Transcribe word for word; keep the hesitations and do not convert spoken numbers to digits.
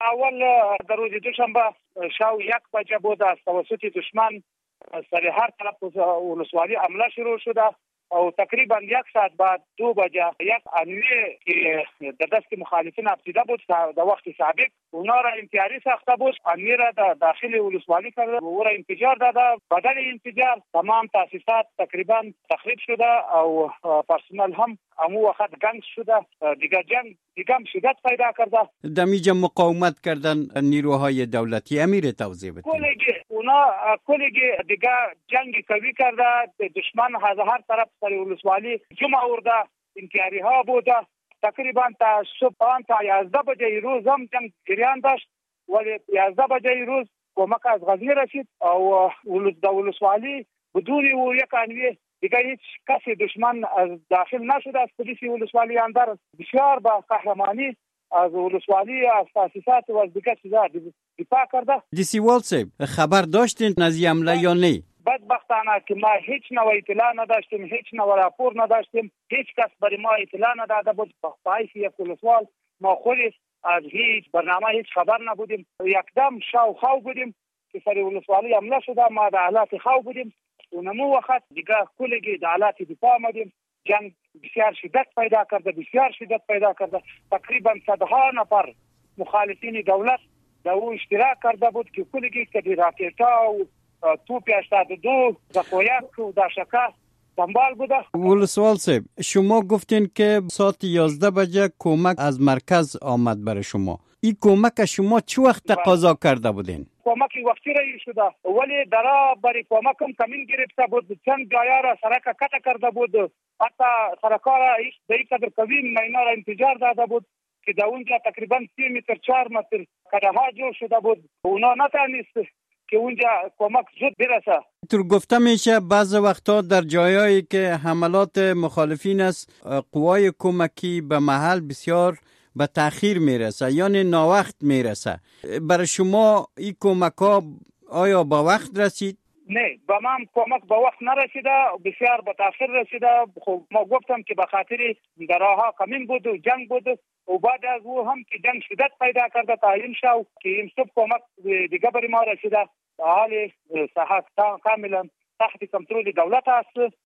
اول در روز دوشنبه شاو یک بجه بود از توسط دشمن سر هر طرف ولسوالی حمله شروع شده او تقریبا یک ساعت بعد دو بجه یک انویه که در دست مخالفین ابتدا بود در وقت سابق اونا را انفجاری ساخته بود، انویه را در داخل ولسوالی کرده و او را انفجار داده. بدل انفجار تمام تاسیسات تقریبا تخریب شده او پرسنل هم همو وقت گنگ شده. دیگه جنگ دیگه هم شدت پیدا کرده. دمیجا مقاومت کردن نیروهای دولتی. امیر توضیح بده. کلیگی اونا کلیگی دیگه جنگ قوی کرده. دشمن از هر طرف سر ولسوالی جمع آورده، انفجاری ها بوده. تقریبا تا صبح تا یازده بجه روز هم جنگ جریان داشت، ولی یازده بجه روز کمک از غزنی رسید او ولسوالی بدون و یک انویه دیگه هیچ کسی دشمن از داخل نشده. از پلیس ولسوالی اندر بسیار با قهرمانی از ولسوالی از تاسیسات و از دیگه چیزا دفاع کرده. دیسیوال صاحب خبر داشتین از حمله یا نه؟ بدبختانه که ما هیچ نوع اطلاع نداشتیم، هیچ نوع راپور نداشتیم، هیچ کس برای ما اطلاع نداده بود. بحیث یک ولسوال ما خود از هیچ برنامه هیچ خبر نبودیم. یکدم شاو خاو بودیم که سر ولسوالی حمله شده، ما در حالات خاو بودیم و نمو وقت دیگه کلگی در حالات دفاع آمدیم. جنگ بسیار شدت پیدا کرده، بسیار شدت پیدا کرده. تقریبا صدها نفر مخالفین دولت در او اشتراک کرده بود که کلگی که راکیتا و توپ هشتاد و دو زکویک و داشکه دنبال بوده. ولسوال صاحب شما گفتین که ساعت یازده بجه کمک از مرکز آمد برای شما. این کمک شما چه وقت تقاضا کرده بودین؟ کمک وقتی رایی شده ولی درا برای کمکم کمین گرفته بود. چند جایا را سرک کتا کرده بود، حتی سرکا را به این قدر قوی اینا را انفجار داده بود که در اونجا تقریبا سی متر چهار متر کده ها جور شده بود. اونا نتانست که اونجا کمک زود برسه. طور گفته میشه بعض وقتا در جایایی که حملات مخالفین است قوای کمکی به محل بسیار به تأخیر میرسه، یعنی ناوقت میرسه. برای شما این کمک ها آیا با وقت رسید؟ نه، با من کمک با وقت نرسیده، بسیار به تأخیر رسیده. خب ما گفتم که به خاطر دراها کمین بود و جنگ بود و بعد از او هم که جنگ شدت پیدا کرده تعیین شو که این سب کمک دیگه برای ما رسیده. حال صحت کاملا تحت کنترل دولت است.